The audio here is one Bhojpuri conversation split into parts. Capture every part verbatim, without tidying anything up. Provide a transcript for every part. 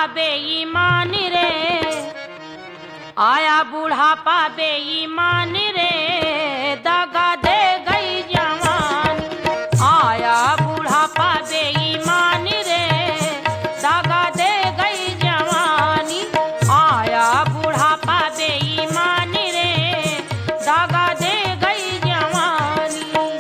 बेईमान रे, आया बुढ़ापा बेईमान रे, दगा दे गई जवानी। आया बुढ़ापा बेईमान रे, दगा दे गई जवानी। आया बुढ़ापा बेईमान रे, दगा दे गई जवानी।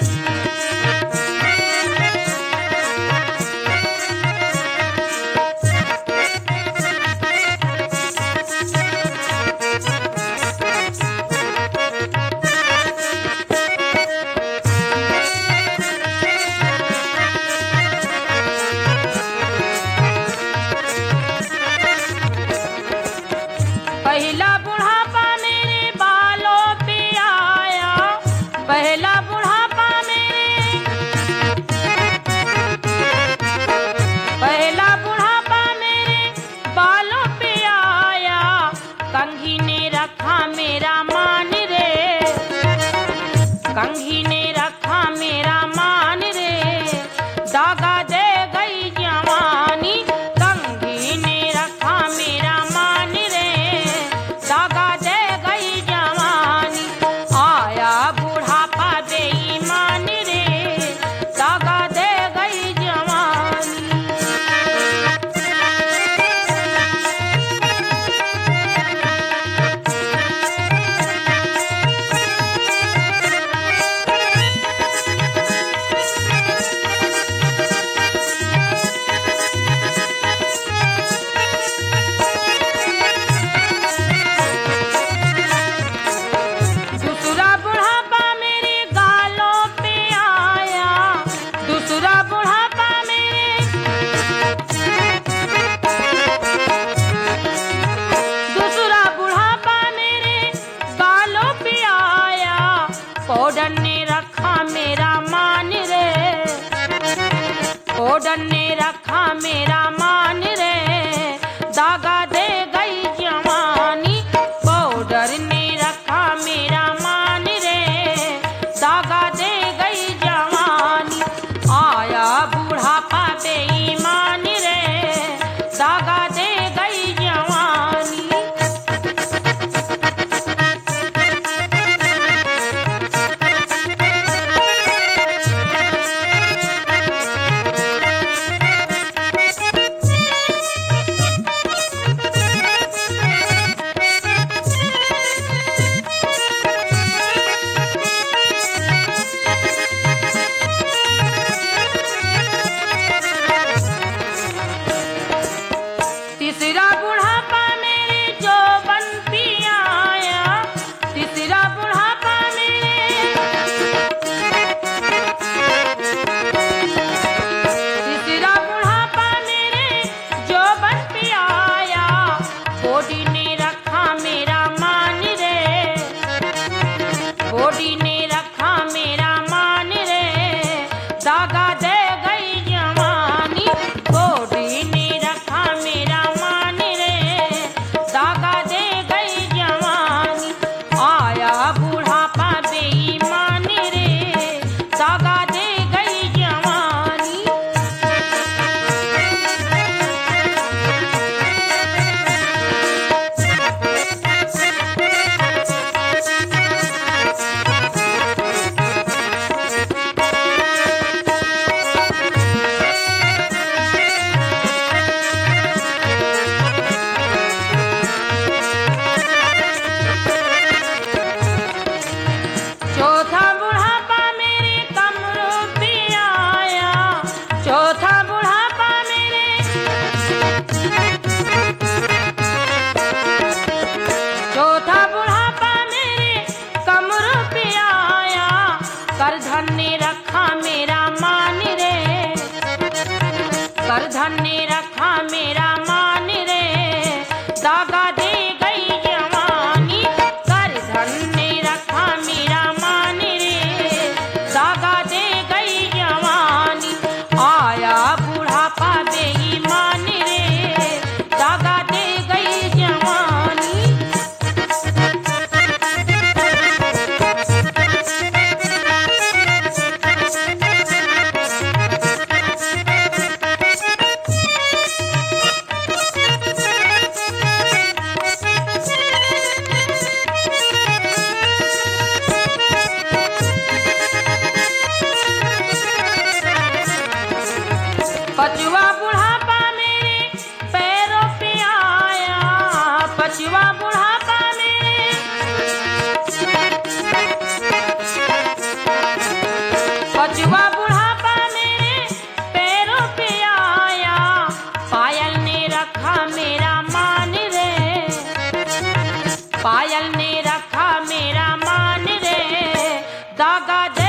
पहला बुढ़ापा मेरे बालों पे आया, पहला बुढ़ापा मेरे, पहला बुढ़ापा मेरे बालों पे आया। कंघी ने रखा मेरा मान रे, कंघी ने रखा मेरा मान रे, दागा दे गई जवानी। कंघी ने रखा मेरा मान रे, दागा दे गई जवानी। आया बुढ़ापा बेईमान रे, दागा दे गई जवानी। दूसरा बुढ़ापा मेरे गालों पे आया, दूसरा बुढ़ापा मेरे, दूसरा बुढ़ापा मेरे गालों पे आया। पाउडर ने रखा मेरा मान रे, पाउडर ने रखा मेरा मान रे, दागा दे गई जवानी। पाउडर ने रखा मेरा मान रे, दागा दे गई जवानी। आया बुढ़ापा बेईमान रे, दागा दे गई जवानी। धागा